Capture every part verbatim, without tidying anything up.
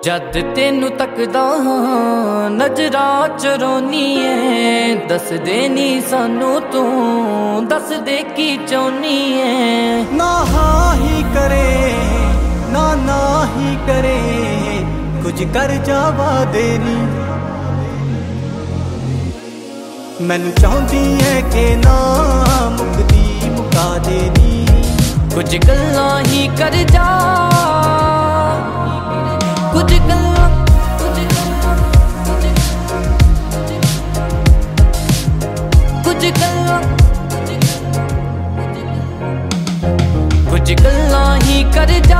जद तेनू तकदा हां नजरां चरोनी है, दस दे नी सानू तू दस दे की चाहनी है। ना हाँ ही करे ना ना ही करे, कुछ कर जावा देनी। मैनू चाहती है कि ना मुकदी मुका देनी, कुछ गल्लां ही कर जा कुछ गल्लां कुछ गल्लां कुछ गल्लां कुछ गल्लां ही कर जा।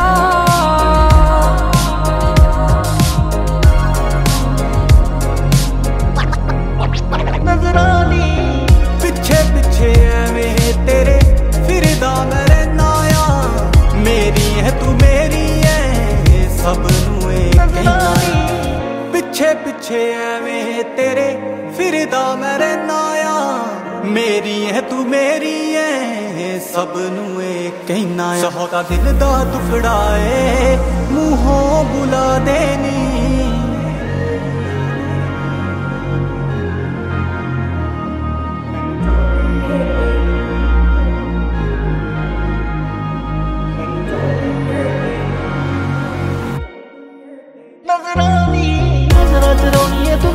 नजरानी पिछे पिछे एवें तेरे फिरदा मैं रहना आ, मेरी है तू मेरी है सब नू ए कहना। पिछे पिछे एवें तेरे फिरदा मैं रहना आ, मेरी है तू मेरी है सब नू ए कहना। सौ का दिल दा टुकड़ा ए मुंहों बुला देनी, नजरानी नजरा चुरानी है तू